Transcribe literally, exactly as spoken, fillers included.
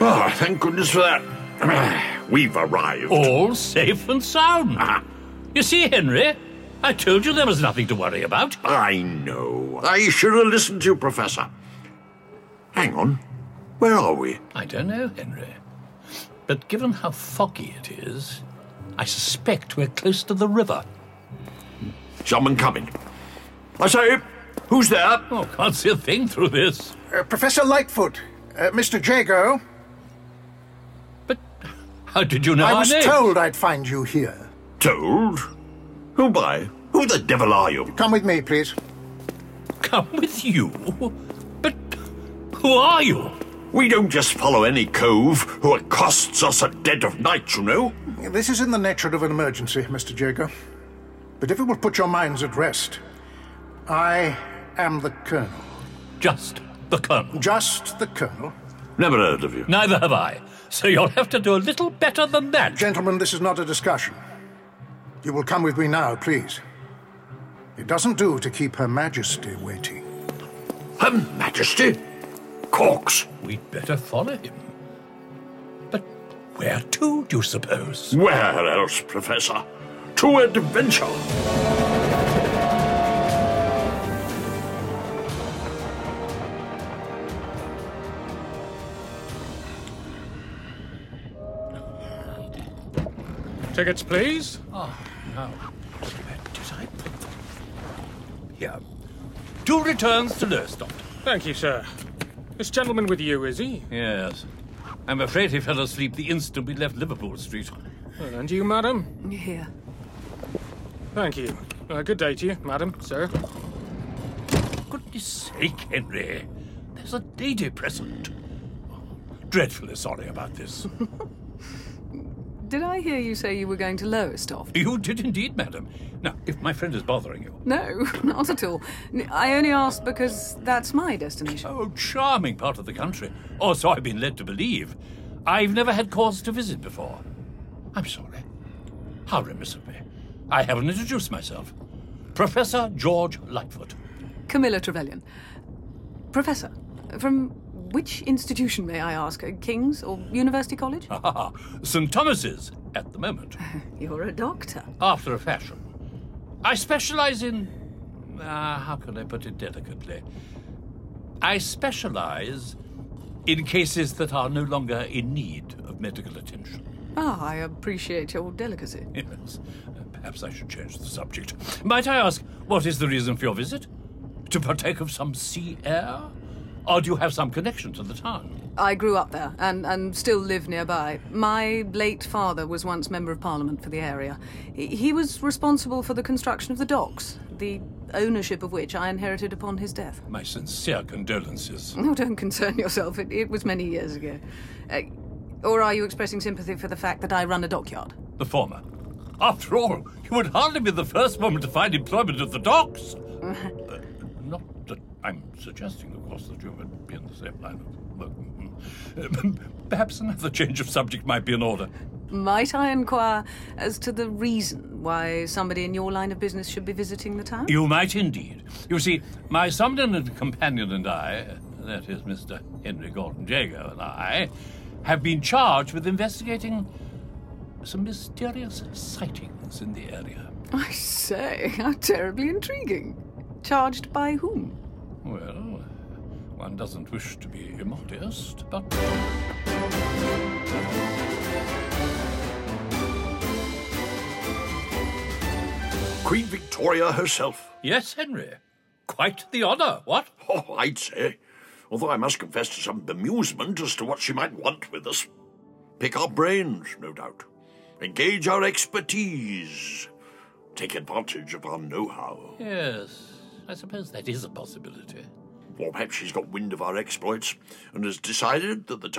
Oh, thank goodness for that. We've arrived. All safe and sound. Ah. You see, Henry, I told you there was nothing to worry about. I know. I should have listened to you, Professor. Hang on. Where are we? I don't know, Henry. But given how foggy it is, I suspect we're close to the river. Someone coming. I say, who's there? Oh, can't see a thing through this. Uh, Professor Lightfoot, uh, Mister Jago. But how did you know I our was names? told I'd find you here. Told? Who by? Who the devil are you? Come with me, please. Come with you? But who are you? We don't just follow any cove who accosts us at dead of night, you know. This is in the nature of an emergency, Mister Jago. But if it will put your minds at rest, I am the Colonel. Just the Colonel. Just the Colonel. Never heard of you. Neither have I. So you'll have to do a little better than that. Gentlemen, this is not a discussion. You will come with me now, please. It doesn't do to keep Her Majesty waiting. Her Majesty? Corks. We'd better follow him. But where to, do you suppose? Where else, Professor? To adventure. Tickets, please. Oh, no. Where did I put them? Here. Two returns to Lowestoft. Thank you, sir. This gentleman with you, is he? Yes. I'm afraid he fell asleep the instant we left Liverpool Street. Well, and you, madam? Here. Thank you. Uh, good day to you, madam, sir. Goodness sake, Henry. There's a lady present. Dreadfully sorry about this. Did I hear you say you were going to Lowestoft? You did indeed, madam. Now, if my friend is bothering you... No, not at all. I only asked because that's my destination. Oh, charming part of the country. Or so I've been led to believe. I've never had cause to visit before. I'm sorry. How remiss of me. I haven't introduced myself. Professor George Lightfoot. Camilla Trevelyan. Professor, from which institution, may I ask? King's or University College? Ah, Saint Thomas's, at the moment. You're a doctor. After a fashion. I specialize in... Uh, how can I put it delicately? I specialize in cases that are no longer in need of medical attention. Ah, I appreciate your delicacy. Yes. Uh, perhaps I should change the subject. Might I ask, what is the reason for your visit? To partake of some sea air? Or do you have some connection to the town? I grew up there and, and still live nearby. My late father was once Member of Parliament for the area. He, he was responsible for the construction of the docks, the ownership of which I inherited upon his death. My sincere condolences. Oh, don't concern yourself. It, it was many years ago. Uh, or are you expressing sympathy for the fact that I run a dockyard? The former. After all, you would hardly be the first woman to find employment at the docks. uh, not that I'm suggesting, of course, that you would be in the same line of work. Uh, perhaps another change of subject might be in order. Might I inquire as to the reason why somebody in your line of business should be visiting the town? You might indeed. You see, my somnolent companion and I, that is Mister Henry Gordon Jago and I, have been charged with investigating some mysterious sightings in the area. I say, how terribly intriguing. Charged by whom? Well, one doesn't wish to be immodest, but... Queen Victoria herself. Yes, Henry. Quite the honour, what? Oh, I'd say. Although I must confess to some bemusement as to what she might want with us. Pick our brains, no doubt. Engage our expertise. Take advantage of our know-how. Yes, I suppose that is a possibility. Or perhaps she's got wind of our exploits and has decided that the